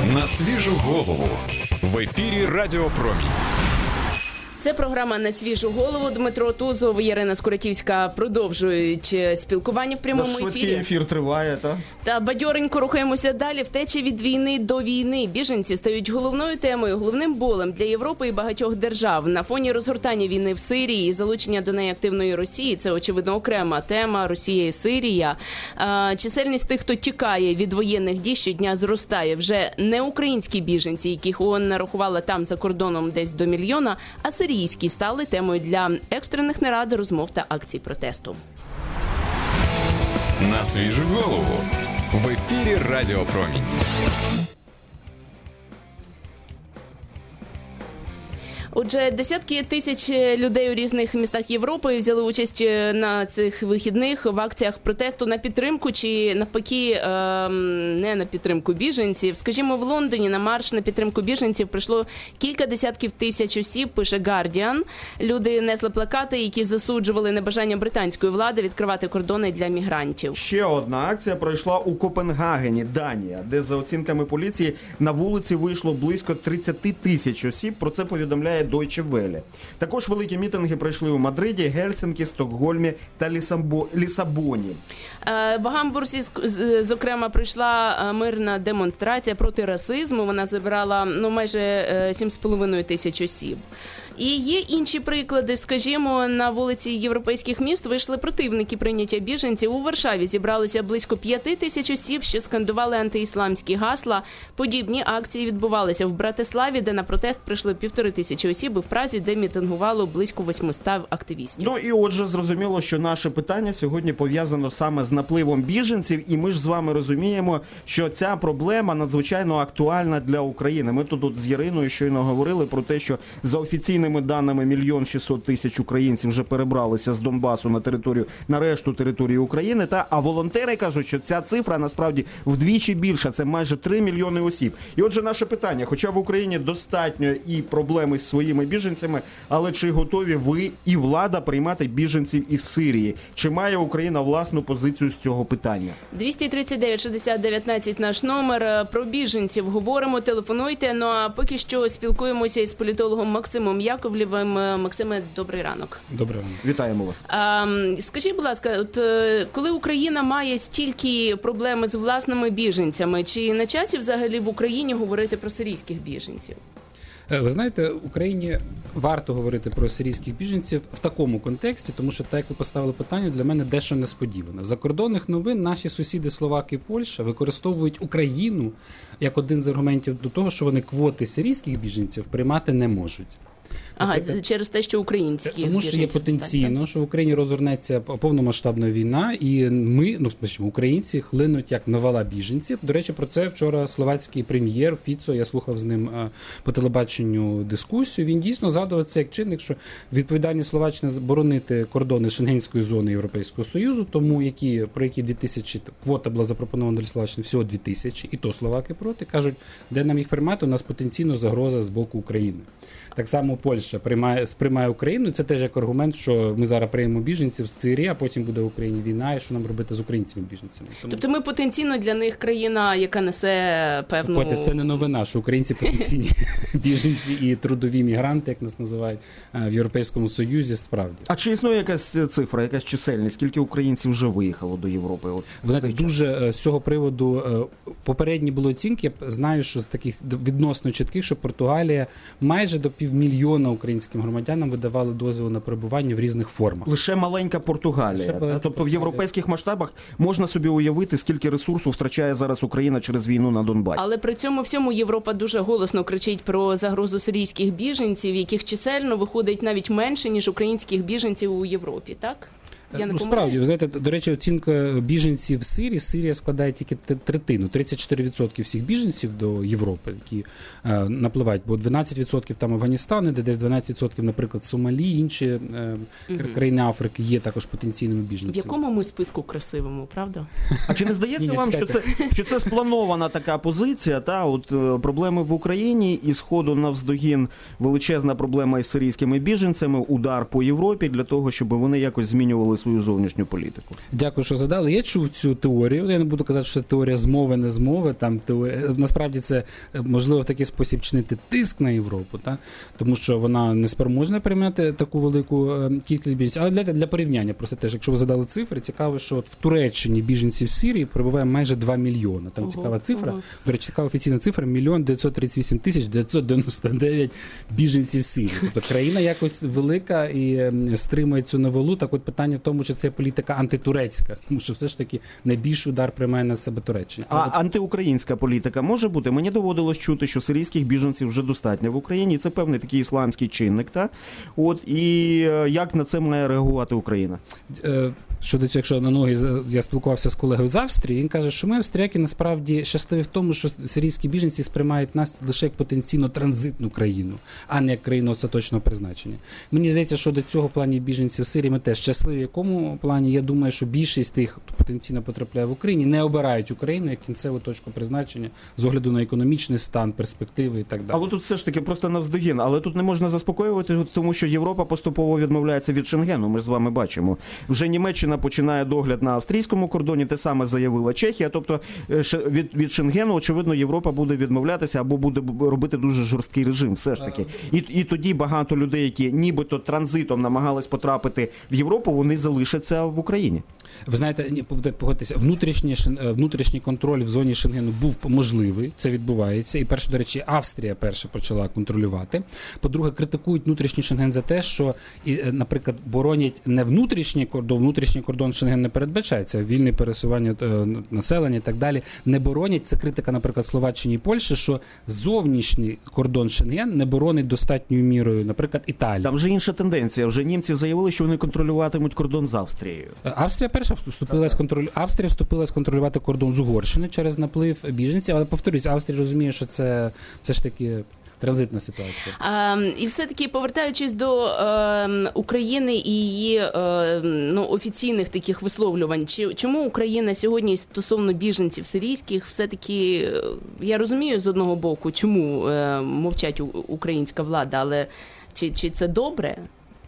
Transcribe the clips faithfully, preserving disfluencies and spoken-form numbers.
На свіжу голову. В ефірі Радіо Промінь. Це програма «На свіжу голову». Дмитро Тузов і Ірина Скоротівська продовжують спілкування в прямому ефірі. Швидкий ефір триває, так? Та бадьоренько рухаємося далі. Втечі від війни до війни. Біженці стають головною темою, головним болем для Європи і багатьох держав. На фоні розгортання війни в Сирії і залучення до неї активної Росії – це, очевидно, окрема тема Росія і Сирія. А, чисельність тих, хто тікає від воєнних дій, щодня зростає. Вже не українські біженці, яких ООН нарахувала там за кордоном десь до мільйона, а сирійські стали темою для екстрених нарад, розмов та акцій протесту. На свіжу голову. В ефірі Радіо Промінь. Отже, десятки тисяч людей у різних містах Європи взяли участь на цих вихідних в акціях протесту на підтримку чи, навпаки, не на підтримку біженців. Скажімо, в Лондоні на марш на підтримку біженців прийшло кілька десятків тисяч осіб, пише Guardian. Люди несли плакати, які засуджували небажання британської влади відкривати кордони для мігрантів. Ще одна акція пройшла у Копенгагені, Данія, де, за оцінками поліції, на вулиці вийшло близько тридцять тисяч осіб. Про це повідомляє Deutsche Welle. Також великі мітинги пройшли у Мадриді, Гельсінкі, Стокгольмі та Лісабо... Лісабоні. В Гамбурзі, зокрема, пройшла мирна демонстрація проти расизму. Вона зібрала ну, майже сім з половиною тисяч осіб. І є інші приклади. Скажімо, на вулиці європейських міст вийшли противники прийняття біженців. У Варшаві зібралося близько п'яти тисяч осіб, що скандували антиісламські гасла. Подібні акції відбувалися в Братиславі, де на протест прийшли півтори тисячі осіб, і в Празі, де мітингувало близько восьмисот активістів. Ну і отже, зрозуміло, що наше питання сьогодні пов'язано саме з напливом біженців, і ми ж з вами розуміємо, що ця проблема надзвичайно актуальна для України. Ми тут, тут з Іриною щойно говорили про те, що за офіційними даними мільйон шістсот тисяч українців вже перебралися з Донбасу на територію, на решту території України, та а волонтери кажуть, що ця цифра насправді вдвічі більша, це майже три мільйони осіб. І отже, наше питання, хоча в Україні достатньо і проблеми з своїми біженцями, але чи готові ви і влада приймати біженців із Сирії? Чи має Україна власну позицію з цього питання? двісті тридцять дев'ять шістдесят дев'ятнадцять наш номер. Про біженців говоримо, телефонуйте. Ну а поки що спілкуємося із політологом Максимом Яковлєвим. Максиме, добрий ранок. Добрий ранок. Вітаємо вас. А, скажіть, будь ласка, от коли Україна має стільки проблем з власними біженцями, чи на часі взагалі в Україні говорити про сирійських біженців? Ви знаєте, Україні варто говорити про сирійських біженців в такому контексті, тому що, так як ви поставили питання, для мене дещо несподівано. За кордонних новин наші сусіди Словаки і Польща використовують Україну як один з аргументів до того, що вони квоти сирійських біженців приймати не можуть. Ага, через те, що українські Тому що є потенційно, так, що в Україні розгорнеться повномасштабна війна, і ми, ну, скажімо, українці хлинуть як навала біженців. До речі, про це вчора словацький прем'єр Фіцо, я слухав з ним по телебаченню дискусію, він дійсно згадував це як чинник, що відповідальність Словаччини заборонити кордони Шенгенської зони Європейського Союзу, тому які, про які дві тисячі квота була запропонована для Словаччини, всього дві тисячі, і то словаки проти, кажуть, де нам їх приймати, у нас потенційно загроза з боку України. Так само Польща приймає, сприймає Україну, і це теж як аргумент, що ми зараз приймемо біженців з Сирії, а потім буде в Україні війна, і що нам робити з українцями-біженцями. Тому... Тобто ми потенційно для них країна, яка несе певну... Ось, це не новина, що українці потенційні біженці і трудові мігранти, як нас називають, в Європейському Союзі, справді. А чи існує якась цифра, якась чисельність? Скільки українців вже виїхало до Європи? От, ви знаєте, дуже з цього приводу попередні були оцінки, я знаю, що з таких відносно чітких, що Португалія майже до півмільйона українським громадянам видавали дозвіл на перебування в різних формах. Лише маленька Португалія. Лише тобто Португалія. В європейських масштабах можна собі уявити, скільки ресурсу втрачає зараз Україна через війну на Донбасі. Але при цьому всьому Європа дуже голосно кричить про загрозу сирійських біженців, яких чисельно виходить навіть менше, ніж українських біженців у Європі, так? Я не ну, справді, ви знаєте, до речі, оцінка біженців в Сирії, Сирія складає тільки третину, тридцять чотири відсотки всіх біженців до Європи, які е, напливають, бо дванадцять відсотків там Афганістан, де десь дванадцять відсотків, наприклад, Сомалі, інші е, угу. країни Африки є також потенційними біженцями. В якому ми списку красивому, правда? А чи не здається вам, що це, що це спланована така позиція, та, от е, проблеми в Україні і сходу навздогін величезна проблема із сирійськими біженцями, удар по Європі для того, щоб вони якось змінювали свою зовнішню політику? Дякую, що задали. Я чув цю теорію. Я не буду казати, що це теорія змови, не змови. Там теорія. Насправді це можливо в такий спосіб чинити тиск на Європу, та? Тому що вона не спроможна прийняти таку велику кількість біженців. Але для, для порівняння, просто теж, якщо ви задали цифри, цікаво, що от в Туреччині біженців в Сирії перебуває майже два мільйони. Там ого, цікава цифра. Ого. До речі, цікава офіційна цифра – мільйон дев'ятсот тридцять вісім тисяч дев'ятсот дев'яносто дев'ять біженців в Сирії. Тобто країна якось велика і стримує цю новелу. Так от питання в тому, чи це політика антитурецька, тому що все ж таки найбільший удар приймає на себе Туреччина. А, а от... антиукраїнська політика може бути? Мені доводилось чути, що сирійських біженців вже достатньо в Україні. Це певний такий ісламський чинник, та? От, і як на це має реагувати Україна? Щодо цього, якщо на ноги я спілкувався з колегою з Австрії, він каже, що ми, австріяки, насправді щасливі в тому, що сирійські біженці сприймають нас лише як потенційно транзитну країну, а не як країну остаточного призначення. Мені здається, що до цього в плані біженців в Сирії ми теж щасливі. В якому плані? Я думаю, що більшість тих, хто потенційно потрапляє в Україні, не обирають Україну як кінцеву точку призначення з огляду на економічний стан, перспективи і так далі. Але тут все ж таки просто навздогін. Але тут не можна заспокоювати, тому що Європа поступово відмовляється від Шенгену. Ми ж з вами бачимо. Вже Німеччина починає догляд на австрійському кордоні, те саме заявила Чехія. Тобто від, від Шенгену, очевидно, Європа буде відмовлятися або буде робити дуже жорсткий режим все ж таки. І, і тоді багато людей, які нібито транзитом намагались потрапити в Європу, вони залишаться в Україні. Ви знаєте, погодьтеся, внутрішній, внутрішній контроль в зоні Шенгену був можливий, це відбувається. І перше, до речі, Австрія перша почала контролювати. По-друге, критикують внутрішній Шенген за те, що, наприклад, боронять не внутрішній кордон, внутрішній кордон Шенген не передбачається, вільне пересування населення і так далі. Не боронять, це критика, наприклад, Словаччині і Польщі, що зовнішній кордон Шенген не боронить достатньою мірою, наприклад, Італія. Там вже інша тенденція. Вже німці заявили, що вони контролюватимуть кордон з Австрією. Австрія перша вступила з контролю. Австрія вступила сконтролювати кордон з Угорщини через наплив біженців, але повторюсь, Австрія розуміє, що це все ж таки транзитна ситуація. А, і все-таки, повертаючись до е, України і її е, ну, офіційних таких висловлювань, чи, чому Україна сьогодні стосовно біженців сирійських все-таки, я розумію з одного боку, чому е, мовчать українська влада, але чи, чи це добре?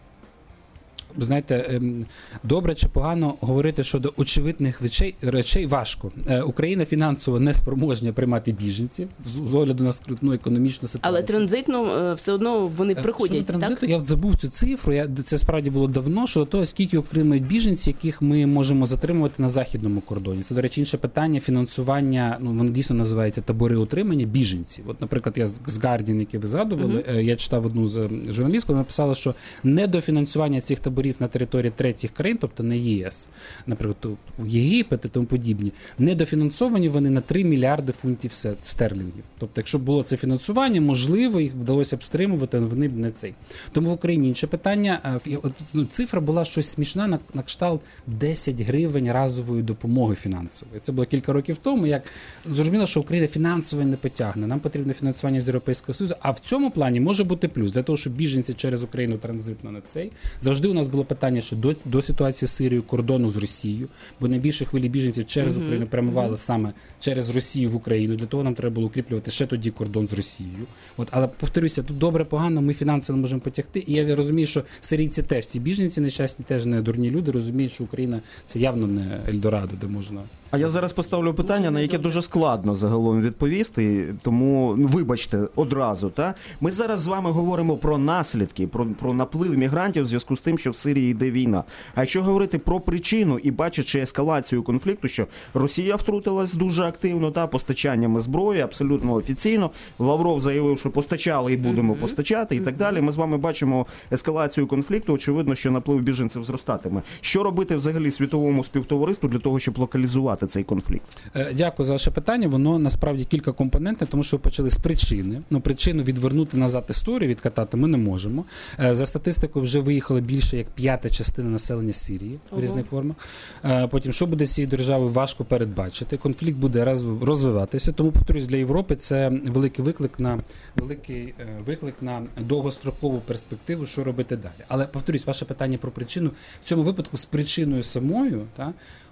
Знаєте, добре чи погано говорити щодо очевидних речей, речей важко. Україна фінансово не спроможна приймати біженців з огляду на скрутну економічну ситуацію. Але транзитно все одно вони приходять, щодо транзиту, так? Я забув цю цифру, я, це справді було давно, щодо того, скільки отримують біженці, яких ми можемо затримувати на західному кордоні. Це, до речі, інше питання фінансування, ну, воно дійсно називається табори утримання біженців. От, наприклад, я з Guardian, який ви згадували, uh-huh. я читав одну з журналістів, вона написала, що недофінансування цих таборів на території третіх країн, тобто не ЄС, наприклад, Єгипет і тому подібні, недофінансовані вони на три мільярди фунтів стерлінгів. Тобто, якщо б було це фінансування, можливо, їх вдалося б стримувати, але вони б не цей. Тому в Україні інше питання, цифра була щось смішна, на, на кшталт десять гривень разової допомоги фінансової. Це було кілька років тому, як зрозуміло, що Україна фінансово не потягне. Нам потрібне фінансування з Європейського Союзу, а в цьому плані може бути плюс. Для того, щоб біженці через Україну транзитно на цей. Завжди у нас було питання ще до, до ситуації з Сирією, кордону з Росією, бо найбільше хвилі біженців через mm-hmm. Україну прямували mm-hmm. саме через Росію в Україну. Для того нам треба було укріплювати ще тоді кордон з Росією. От, але повторюся, тут добре, погано, ми фінансово не можемо потягти. І я розумію, що сирійці теж, ці біженці нещасні, теж не дурні люди, розуміють, що Україна це явно не Ельдорадо, де можна... А я зараз поставлю питання, на яке дуже складно загалом відповісти, тому вибачте одразу. Та? Ми зараз з вами говоримо про наслідки, про, про наплив мігрантів в зв'язку з тим, що в Сирії йде війна. А якщо говорити про причину і бачачи ескалацію конфлікту, що Росія втрутилась дуже активно, та, постачаннями зброї, абсолютно офіційно, Лавров заявив, що постачали і будемо mm-hmm. постачати і так далі. Ми з вами бачимо ескалацію конфлікту, очевидно, що наплив біженців зростатиме. Що робити взагалі світовому співтовариству для того, щоб локалізувати цей конфлікт? Дякую за ваше питання. Воно насправді кілька компонентів, тому що ви почали з причини. Ну, причину відвернути назад історію, відкатати ми не можемо. За статистикою вже виїхало більше як п'ята частина населення Сирії в різних формах. Потім, що буде з цією державою, важко передбачити. Конфлікт буде розвиватися. Тому, повторюсь, для Європи це великий виклик на великий виклик на довгострокову перспективу, що робити далі. Але, повторюсь, ваше питання про причину. В цьому випадку з причиною самою, та,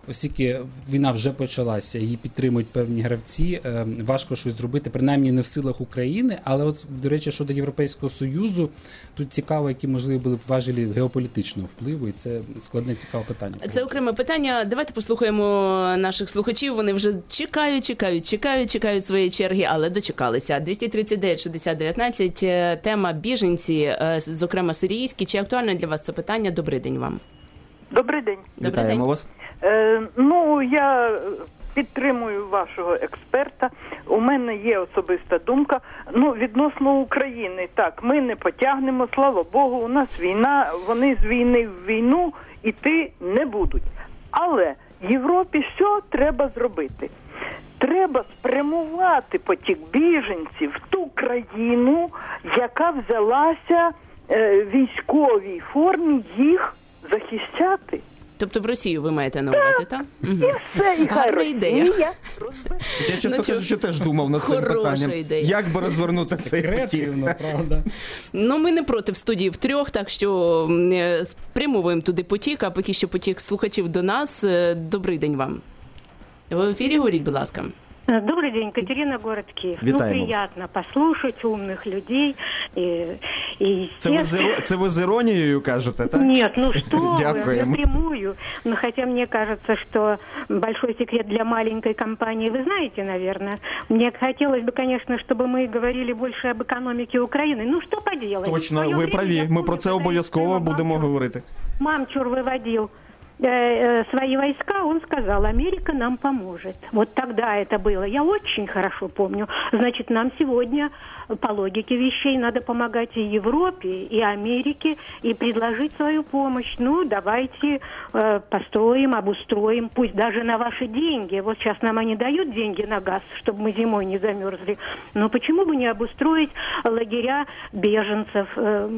оскільки війна вже почалася, її підтримують певні гравці, важко щось зробити, принаймні не в силах України, але от, до речі, щодо Європейського Союзу, тут цікаво, які, можливо, були б важелі геополітичного впливу, і це складне, цікаве питання. Це окреме питання. Давайте послухаємо наших слухачів. Вони вже чекають, чекають, чекають, чекають своєї черги, але дочекалися. двісті тридцять дев'ять шістдесят дев'ятнадцять, тема біженці, зокрема сирійські. Чи актуальне для вас це питання? Добрий день вам. Добрий день. Добрий Вітаємо день. вас. Е, ну, я підтримую вашого експерта. У мене є особиста думка. Ну, відносно України, так, ми не потягнемо, слава Богу, у нас війна, вони з війни в війну йти не будуть. Але Європі що треба зробити? Треба спрямувати потік біженців в ту країну, яка взялася е, в військовій формі їх захищати. Тобто в Росію ви маєте на увазі, так? І все, і хай Гарна ідея. Росія розбере. Я, чесно Ну, чого? кажучи, теж думав над цим Хороша питанням. ідея. Як би розвернути цей потік? Креативно, правда. Ну, ми не проти в студії втрьох, так що м, е, спрямовуємо туди потік, а поки що потік слухачів до нас. Е, Добрий день вам. Ви в ефірі, говоріть, будь ласка. Добрый день, Катерина, город Киев. Витаем Ну, приятно послушать умных людей. И, и Це ви, з іро- це ви з іронією кажете, так? Нет, ну что вы, Дякуем. напрямую. Но хотя мне кажется, что большой секрет для маленькой компании, вы знаете, наверное. Мне хотелось бы, конечно, чтобы мы говорили больше об экономике Украины. Ну, что поделать. Точно, В своё ви время, праві. я Ми помню, про це когда обов'язково Мамчур- будемо говорити. Мамчур выводил э, э, свои войска, он сказал, Америка нам поможет. Вот тогда это было. Я очень хорошо помню. Значит, нам сегодня по логике вещей надо помогать и Европе, и Америке, и предложить свою помощь. Ну, давайте э, построим, обустроим, пусть даже на ваши деньги. Вот сейчас нам они дают деньги на газ, чтобы мы зимой не замерзли. Но почему бы не обустроить лагеря беженцев?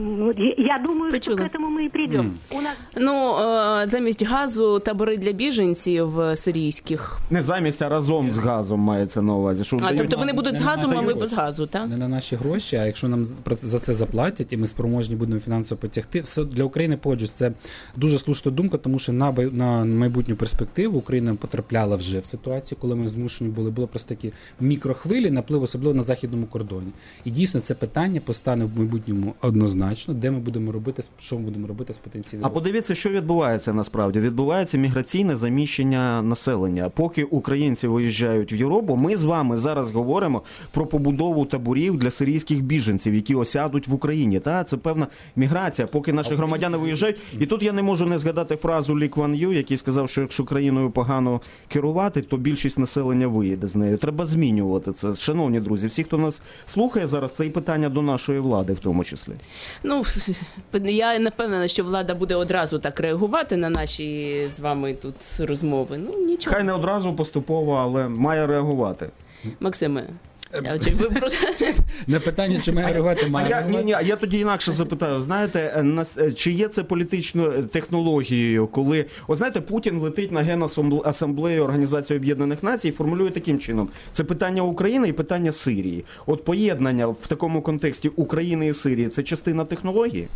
Э, я думаю, Почула. что к этому мы и придем. У нас Ну, е, замість газу табори для біженців е, сирійських. Не замість, а разом з газом мається на увазі. Що А, дають- тобто вони будуть з не газом, а ми надають. без газу, так? Не на наші гроші, а якщо нам про- за це заплатять, і ми спроможні будемо фінансово потягти, все для України погоджуюсь. Це дуже слушна думка, тому що на, бай- на майбутню перспективу Україна потрапляла вже в ситуацію, коли ми змушені були, було просто такі мікрохвилі, наплив, особливо на західному кордоні. І дійсно це питання постане в майбутньому однозначно, де ми будемо робити, що ми будемо робити з потенційним. А подивіться, що відбувається насправді. Відбувається міграційне заміщення населення. Поки українці виїжджають в Європу, ми з вами зараз говоримо про побудову таборів для сирійських біженців, які осядуть в Україні. Та це певна міграція, поки наші громадяни виїжджають. І тут я не можу не згадати фразу Лі Кван Ю, який сказав, що якщо країною погано керувати, то більшість населення виїде з нею. Треба змінювати це. Шановні друзі, всі, хто нас слухає зараз, це і питання до нашої влади в тому числі. Ну, я не впевнена, що влада буде одразу так реагувати на наші з вами тут розмови. Ну, нічого. Хай не одразу поступово, але має реагувати. Максиме, а чи ви просто... Не питання, чи має реагувати, А має я, ні, реагувати. ні, а я тоді інакше запитаю. Знаєте, е, нас- е, чи є це політичною технологією, коли, от знаєте, Путін летить на Генасамблею Організації Об'єднаних Націй і формулює таким чином: це питання України і питання Сирії. От поєднання в такому контексті України і Сирії – це частина технології?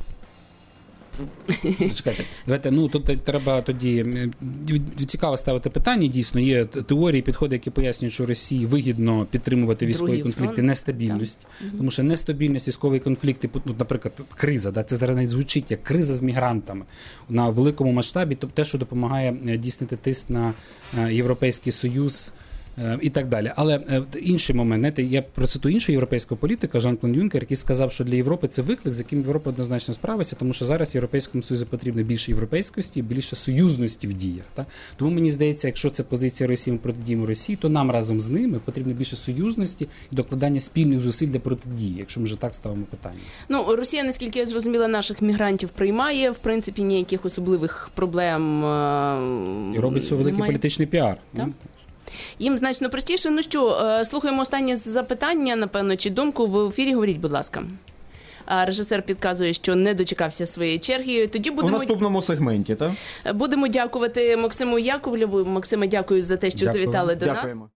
Чекайте, давайте, ну тут треба тоді м, цікаво ставити питання. Дійсно, є теорії, підходи, які пояснюють, що Росії вигідно підтримувати військові Другий конфлікти, фронт. нестабільність. Тому що нестабільність, військові конфлікти, ну, наприклад, криза, да, це зараз навіть звучить як криза з мігрантами на великому масштабі, тобто те, що допомагає е, дійснити тиск на е, Європейський Союз. е, І так далі. Але е, інший момент, знаєте, я процитую іншого європейського політика Жан-Клод Юнкер, який сказав, що для Європи це виклик, з яким Європа однозначно справиться, тому що зараз Європейському Союзу потрібно більше європейськості, більше союзності в діях. Та? Тому мені здається, якщо це позиція Росії, ми протидіємо Росії, то нам разом з ними потрібно більше союзності і докладання спільних зусиль для протидії, якщо ми вже так ставимо питання. Ну, Росія, наскільки я зрозуміла, наших мігрантів приймає, в принципі, ніяких особливих проблем е, І робить цього великий немає. політичний піар. Так. Ну, Їм значно простіше. Ну що, е, слухаємо останнє запитання, напевно, чи думку в ефірі. Говоріть, будь ласка. А режисер підказує, що не дочекався своєї черги. Тоді У будемо, наступному сегменті, так? будемо дякувати Максиму Яковлєву. Максиме, дякую за те, що Дякую. завітали до нас. Дякуємо.